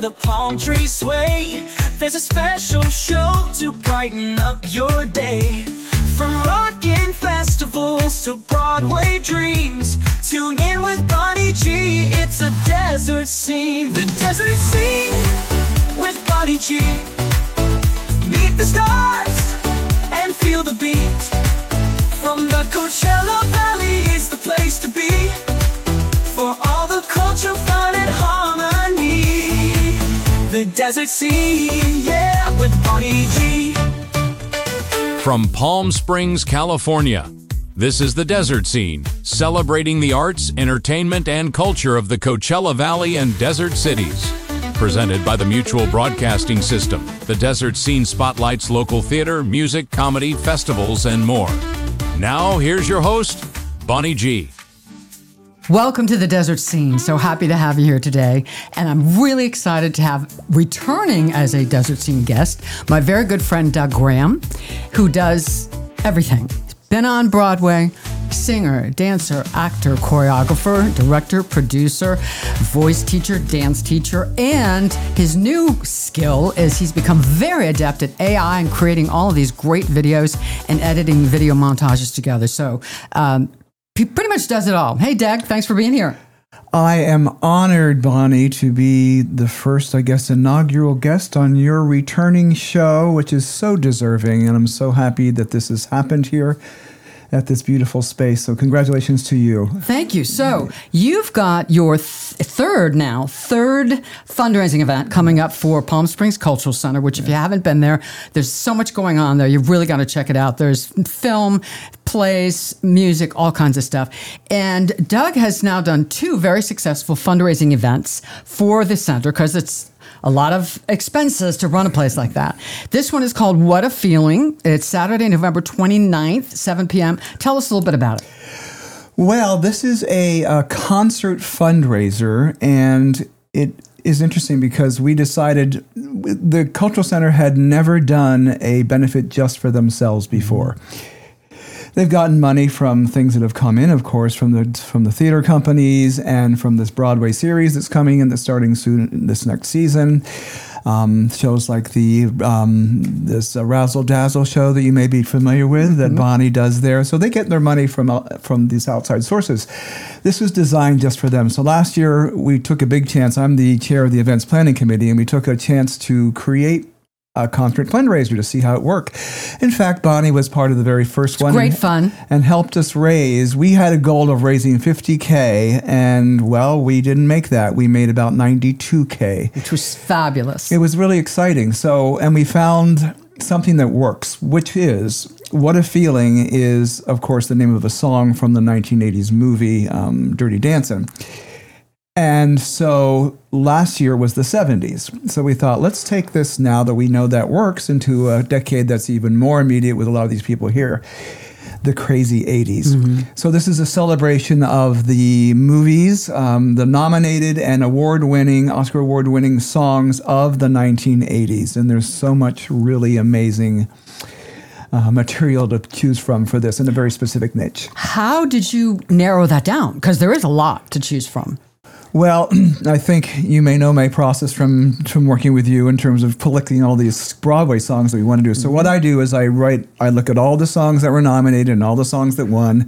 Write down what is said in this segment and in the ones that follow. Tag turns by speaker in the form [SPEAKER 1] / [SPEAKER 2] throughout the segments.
[SPEAKER 1] the palm trees sway. There's a special show to brighten up your day. From rockin' festivals to Broadway dreams, tune in with Bonnie G. It's a desert scene. The desert scene with Bonnie G. Meet the stars and feel the beat. From the Coachella Valley is the place to be for all the culture, fun, and harmony. The desert scene, yeah, with Bonnie G.
[SPEAKER 2] From Palm Springs, California, this is The Desert Scene, celebrating the arts, entertainment, and culture of the Coachella Valley and desert cities. Presented by the Mutual Broadcasting System, The Desert Scene spotlights local theater, music, comedy, festivals, and more. Now, here's your host, Bonnie G.
[SPEAKER 3] Welcome to The Desert Scene. So happy to have you here today. And I'm really excited to have returning as a Desert Scene guest, my very good friend, Doug Graham, who does everything. He's been on Broadway, singer, dancer, actor, choreographer, director, producer, voice teacher, dance teacher, and his new skill is he's become very adept at AI and creating all of these great videos and editing video montages together. So, he pretty much does it all. Hey, Doug, thanks for being here.
[SPEAKER 4] I am honored, Bonnie, to be the first, inaugural guest on your returning show, which is so deserving. And I'm so happy that this has happened here at this beautiful space. So congratulations to you.
[SPEAKER 3] Thank you. So you've got your third fundraising event coming up for Palm Springs Cultural Center, which if you haven't been there, there's so much going on there. You've really got to check it out. There's film, plays, music, all kinds of stuff. And Doug has now done 2 very successful fundraising events for the center because it's a lot of expenses to run a place like that. This one is called What a Feeling. It's Saturday, November 29th, 7 p.m. Tell us a little bit about it.
[SPEAKER 4] Well, this is a concert fundraiser, and it is interesting because we decided the Cultural Center had never done a benefit just for themselves before. They've gotten money from things that have come in, of course, from the theater companies and from this Broadway series that's coming in that's starting soon this next season. Shows like this Razzle Dazzle show that you may be familiar with that Bonnie does there. So they get their money from these outside sources. This was designed just for them. So last year we took a big chance. I'm the chair of the events planning committee, and we took a chance to create a concert fundraiser to see how it worked. In fact, Bonnie was part of the very first one.
[SPEAKER 3] Great fun.
[SPEAKER 4] And helped us raise. We had a goal of raising $50K, and well, we didn't make that. We made about $92K.
[SPEAKER 3] Which was fabulous.
[SPEAKER 4] It was really exciting. So, and we found something that works, which is What a Feeling is, of course, the name of a song from the 1980s movie, Dirty Dancing. And so last year was the 70s. So we thought, let's take this now that we know that works into a decade that's even more immediate with a lot of these people here, the crazy 80s. So this is a celebration of the movies, the nominated and Oscar award-winning songs of the 1980s. And there's so much really amazing material to choose from for this in a very specific niche.
[SPEAKER 3] How did you narrow that down? Because there is a lot to choose from.
[SPEAKER 4] Well, I think you may know my process from working with you in terms of collecting all these Broadway songs that we want to do. So what I do is I look at all the songs that were nominated and all the songs that won.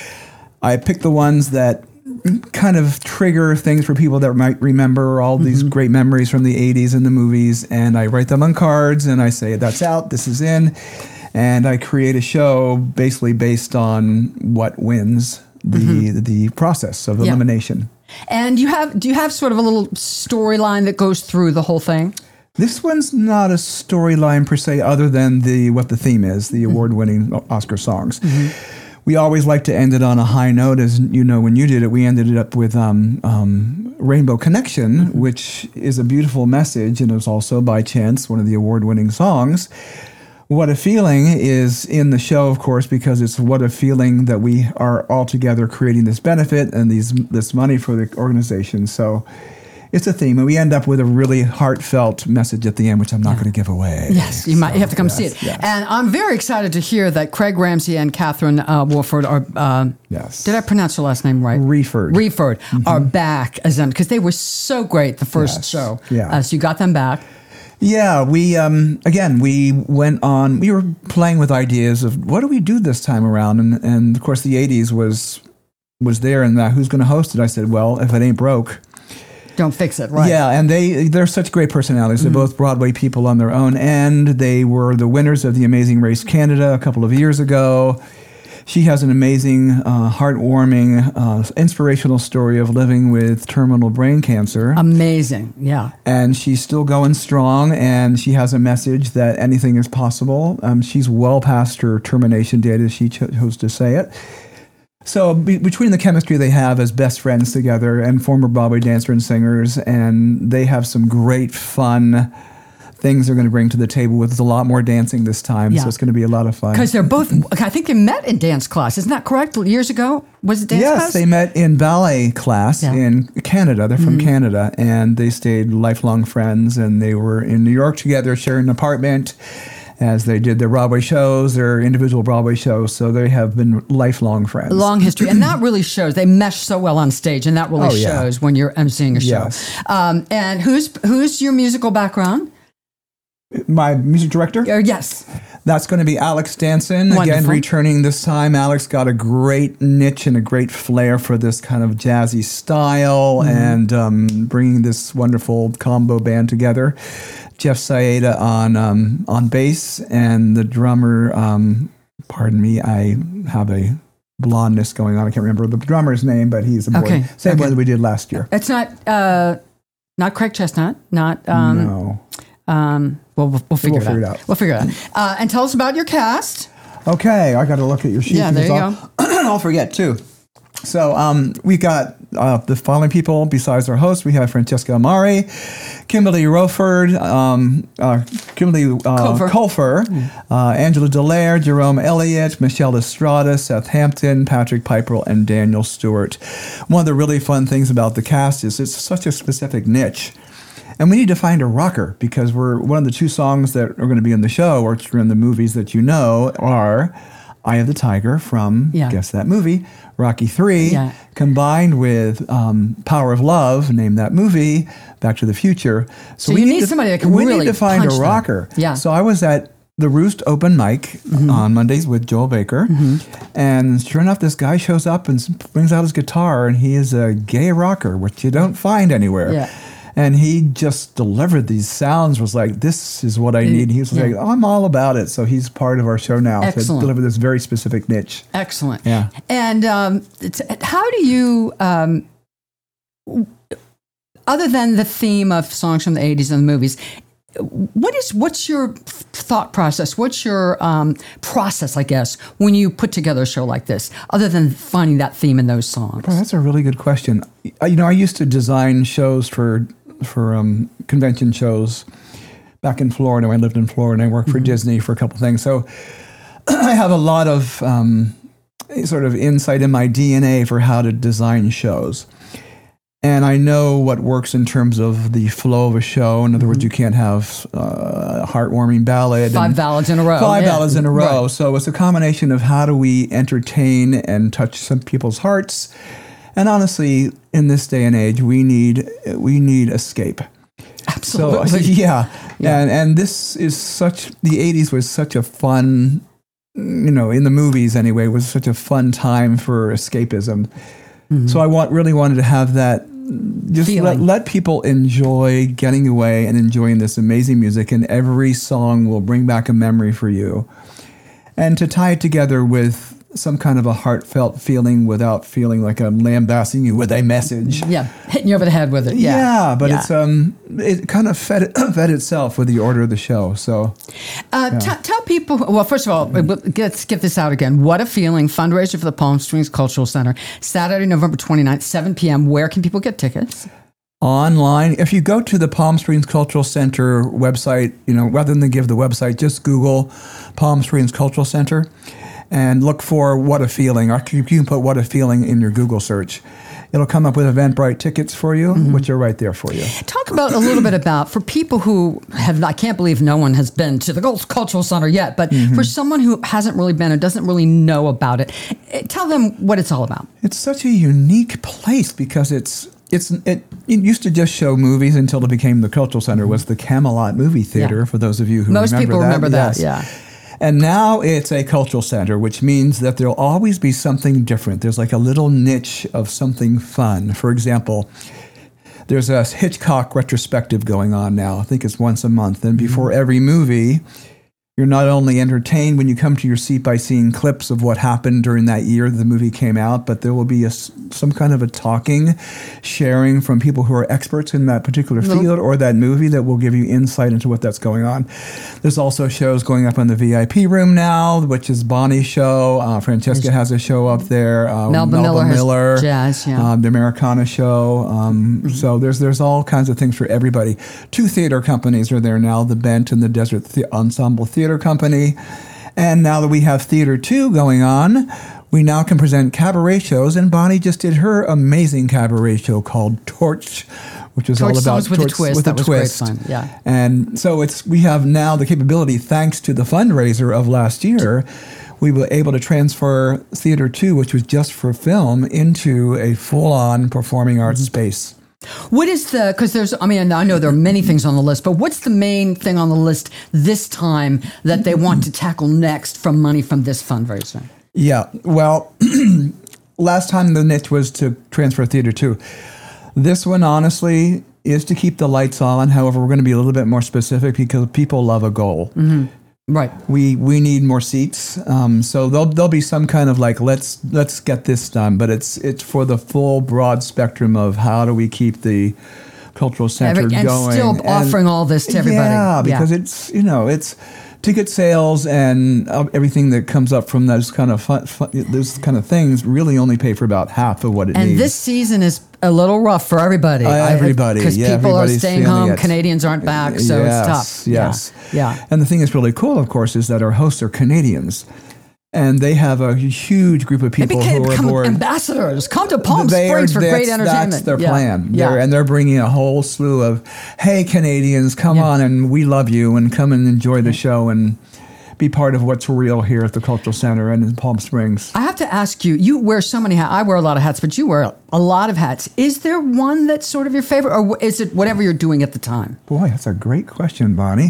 [SPEAKER 4] I pick the ones that kind of trigger things for people that might remember all these great memories from the 80s and the movies. And I write them on cards and I say, that's out, this is in. And I create a show basically based on what wins the process of elimination.
[SPEAKER 3] And do you have sort of a little storyline that goes through the whole thing?
[SPEAKER 4] This one's not a storyline per se, other than what the theme is, the award-winning Oscar songs. We always like to end it on a high note, as you know. When you did it, we ended it up with Rainbow Connection, which is a beautiful message, and it was also by chance one of the award-winning songs. What a Feeling is in the show, of course, because it's what a feeling that we are all together creating this benefit and this money for the organization. So it's a theme, and we end up with a really heartfelt message at the end, which I'm not going to give away.
[SPEAKER 3] Yes, you might have to come see it.
[SPEAKER 4] Yes.
[SPEAKER 3] And I'm very excited to hear that Craig Ramsey and Catherine Wolford are.
[SPEAKER 4] Yes.
[SPEAKER 3] Did I pronounce her last name right?
[SPEAKER 4] Reeford.
[SPEAKER 3] Are back as them because they were so great the first show.
[SPEAKER 4] Yeah.
[SPEAKER 3] So you got them back.
[SPEAKER 4] Yeah, we we went on. We were playing with ideas of what do we do this time around, and of course the '80s was there, and who's going to host it? I said, well, if it ain't broke,
[SPEAKER 3] don't fix it, right?
[SPEAKER 4] Yeah, and they're such great personalities. They're both Broadway people on their own, and they were the winners of the Amazing Race Canada a couple of years ago. She has an amazing, heartwarming, inspirational story of living with terminal brain cancer.
[SPEAKER 3] Amazing, yeah.
[SPEAKER 4] And she's still going strong, and she has a message that anything is possible. She's well past her termination date, as she chose to say it. So between the chemistry they have as best friends together and former Broadway dancer and singers, and they have some great fun things they're going to bring to the table with a lot more dancing this time. So it's going to be a lot of fun.
[SPEAKER 3] Because they're both, I think they met in dance class. Isn't that correct? Years ago? Was it dance class?
[SPEAKER 4] Yes, they met in ballet class in Canada. They're from Canada, and they stayed lifelong friends, and they were in New York together, sharing an apartment as they did their Broadway shows, their individual Broadway shows. So they have been lifelong friends.
[SPEAKER 3] Long history. And that really shows. They mesh so well on stage, and that really shows when you're emceeing a show.
[SPEAKER 4] Yes.
[SPEAKER 3] And who's your musical background?
[SPEAKER 4] My music director?
[SPEAKER 3] Yes.
[SPEAKER 4] That's going to be Alex Danson.
[SPEAKER 3] Wonderful.
[SPEAKER 4] Again, returning this time. Alex got a great niche and a great flair for this kind of jazzy style and bringing this wonderful combo band together. Jeff Saeda on bass, and the drummer, pardon me, I have a blondness going on. I can't remember the drummer's name, but he's a boy.
[SPEAKER 3] Okay.
[SPEAKER 4] Same one that we did last year.
[SPEAKER 3] It's not Craig Chestnut, not...
[SPEAKER 4] No.
[SPEAKER 3] We'll figure it out. We'll figure it out. And tell us about your cast.
[SPEAKER 4] Okay, I got to look at your sheet.
[SPEAKER 3] Yeah, there you go.
[SPEAKER 4] I'll forget too. So we got the following people besides our host. We have Francesca Amari, Kimberly Roford, Kimberly Colfer, Angela Dallaire, Jerome Elliott, Michelle Estrada, Seth Hampton, Patrick Piper, and Daniel Stewart. One of the really fun things about the cast is it's such a specific niche. And we need to find a rocker because one of the two songs that are going to be in the show or in the movies that you know are Eye of the Tiger from, guess that movie, Rocky III, combined with Power of Love, name that movie, Back to the Future.
[SPEAKER 3] So you need somebody that can really
[SPEAKER 4] We need to find a rocker.
[SPEAKER 3] Yeah.
[SPEAKER 4] So I was at the Roost open mic on Mondays with Joel Baker. And sure enough, this guy shows up and brings out his guitar, and he is a gay rocker, which you don't find anywhere.
[SPEAKER 3] Yeah.
[SPEAKER 4] And he just delivered these sounds, was like, this is what I need. He was like, oh, I'm all about it. So he's part of our show now to deliver this very specific niche.
[SPEAKER 3] Excellent.
[SPEAKER 4] Yeah.
[SPEAKER 3] And how do you, other than the theme of songs from the 80s and the movies, what's your thought process? What's your process, I guess, when you put together a show like this, other than finding that theme in those songs?
[SPEAKER 4] Oh, that's a really good question. I used to design shows for convention shows back in Florida. I lived in Florida and I worked for Disney for a couple things. So I have a lot of sort of insight in my DNA for how to design shows. And I know what works in terms of the flow of a show. In other words, you can't have a heartwarming ballad.
[SPEAKER 3] Five ballads in a row.
[SPEAKER 4] Ballads in a row.
[SPEAKER 3] Right.
[SPEAKER 4] So it's a combination of how do we entertain and touch some people's hearts. And honestly, in this day and age, we need escape.
[SPEAKER 3] Absolutely.
[SPEAKER 4] So, yeah. And this is the 80s was such a fun, in the movies anyway, was such a fun time for escapism. So I really wanted to have that, just let people enjoy getting away and enjoying this amazing music, and every song will bring back a memory for you. And to tie it together with some kind of a heartfelt feeling without feeling like I'm lambasting you with a message.
[SPEAKER 3] Yeah, hitting you over the head with it.
[SPEAKER 4] But it's it kind of fed itself with the order of the show. So
[SPEAKER 3] tell people, well, first of all, let's get this out again. What a Feeling, fundraiser for the Palm Springs Cultural Center, Saturday, November 29th, 7 p.m. Where can people get tickets?
[SPEAKER 4] Online. If you go to the Palm Springs Cultural Center website, rather than give the website, just Google Palm Springs Cultural Center and look for What a Feeling. Or you can put What a Feeling in your Google search. It'll come up with Eventbrite tickets for you, which are right there for you.
[SPEAKER 3] Talk about a little bit about, for people who have, I can't believe no one has been to the Cultural Center yet, but for someone who hasn't really been or doesn't really know about it, tell them what it's all about.
[SPEAKER 4] It's such a unique place because it used to just show movies until it became the Cultural Center, was the Camelot movie theater, for those of you who
[SPEAKER 3] Most people remember that,
[SPEAKER 4] yes. And now it's a cultural center, which means that there'll always be something different. There's like a little niche of something fun. For example, there's a Hitchcock retrospective going on now. I think it's once a month. And before every movie, you're not only entertained when you come to your seat by seeing clips of what happened during that year the movie came out, but there will be some kind of a talking, sharing from people who are experts in that particular field or that movie that will give you insight into what that's going on. There's also shows going up in the VIP room now, which is Bonnie's show. Francesca has a show up there.
[SPEAKER 3] Melba Miller has jazz,
[SPEAKER 4] the Americana show. So there's all kinds of things for everybody. 2 theater companies are there now, the Bent and the Desert Ensemble Theater Company. And now that we have Theater 2 going on, we now can present cabaret shows. And Bonnie just did her amazing cabaret show called Torch, which is all about
[SPEAKER 3] with a twist. That was great fun. Yeah.
[SPEAKER 4] And so we have now the capability, thanks to the fundraiser of last year, we were able to transfer Theater 2, which was just for film, into a full-on performing arts space.
[SPEAKER 3] What is because I know there are many things on the list, but what's the main thing on the list this time that they want to tackle next from money from this fundraiser?
[SPEAKER 4] Yeah, well, last time the niche was to transfer Theater 2. This one, honestly, is to keep the lights on. However, we're going to be a little bit more specific because people love a goal.
[SPEAKER 3] Right.
[SPEAKER 4] We need more seats. So there'll be some kind of like, let's get this done. But it's for the full broad spectrum of how do we keep the cultural center going.
[SPEAKER 3] And still offering all this to everybody.
[SPEAKER 4] Yeah, because it's ticket sales and everything that comes up from those kind of those kind of things really only pay for about half of what it needs.
[SPEAKER 3] And this season is a little rough for everybody. Because people are staying home, Canadians aren't back, so it's tough.
[SPEAKER 4] Yes.
[SPEAKER 3] Yeah.
[SPEAKER 4] And the thing that's really cool, of course, is that our hosts are Canadians. And they have a huge group of people who are aboard.
[SPEAKER 3] Ambassadors. Come to Palm Springs for great entertainment.
[SPEAKER 4] That's their plan. And they're bringing a whole slew of, hey, Canadians, come on, and we love you, and come and enjoy the show and be part of what's real here at the Cultural Center and in Palm Springs.
[SPEAKER 3] I have to ask you, you wear so many hats. I wear a lot of hats, but you wear a lot of hats. Is there one that's sort of your favorite, or is it whatever you're doing at the time?
[SPEAKER 4] Boy, that's a great question, Bonnie.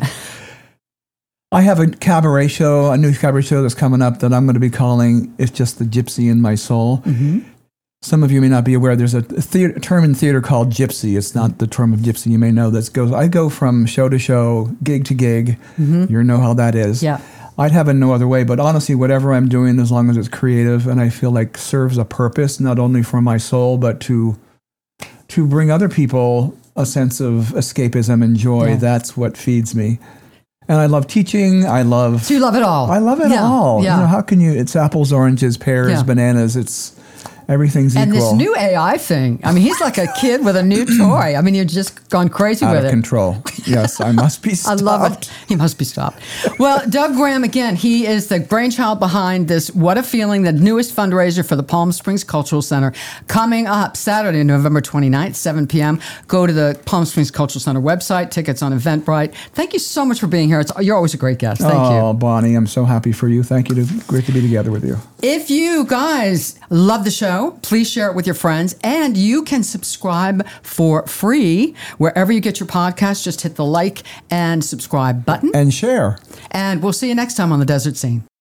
[SPEAKER 4] I have a new cabaret show that's coming up that I'm going to be calling It's Just the Gypsy in My Soul. Some of you may not be aware, there's a term in theater called gypsy. It's not the term of gypsy you may know. I go from show to show, gig to gig. You know how that is.
[SPEAKER 3] Yeah.
[SPEAKER 4] I'd have it no other way, but honestly, whatever I'm doing, as long as it's creative and I feel like serves a purpose, not only for my soul, but to bring other people a sense of escapism and joy, that's what feeds me. And I love teaching. So
[SPEAKER 3] you love it all.
[SPEAKER 4] I love it all.
[SPEAKER 3] Yeah.
[SPEAKER 4] How can you? It's apples, oranges, pears, bananas. It's everything's equal.
[SPEAKER 3] And this new AI thing. I mean, he's like a kid with a new toy. I mean, you've just gone crazy with it.
[SPEAKER 4] Out of control. Yes, I must be stopped.
[SPEAKER 3] I love it. He must be stopped. Well, Doug Graham, again, he is the brainchild behind this What a Feeling, the newest fundraiser for the Palm Springs Cultural Center, coming up Saturday, November 29th, 7 p.m. Go to the Palm Springs Cultural Center website, tickets on Eventbrite. Thank you so much for being here. You're always a great guest. Thank you.
[SPEAKER 4] Oh, Bonnie, I'm so happy for you. Thank you. Great to be together with you.
[SPEAKER 3] If you guys love the show, please share it with your friends, and you can subscribe for free wherever you get your podcast. Just hit the like and subscribe button.
[SPEAKER 4] And share.
[SPEAKER 3] And we'll see you next time on The Desert Scene.